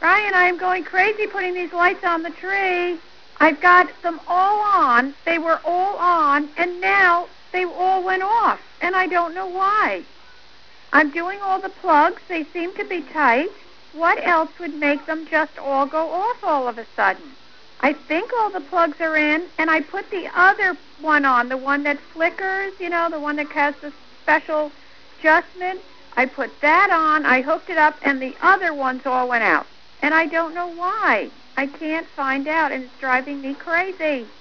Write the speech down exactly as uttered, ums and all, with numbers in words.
Ryan, I am going crazy putting these lights on the tree. I've got them all on. They were all on, and now they all went off, and I don't know why. I'm doing all the plugs. They seem to be tight. What else would make them just all go off all of a sudden? I think all the plugs are in, and I put the other one on, the one that flickers, you know, the one that has the special adjustment. I put that on, I hooked it up, and the other ones all went out. And I don't know why. I can't find out, and it's driving me crazy.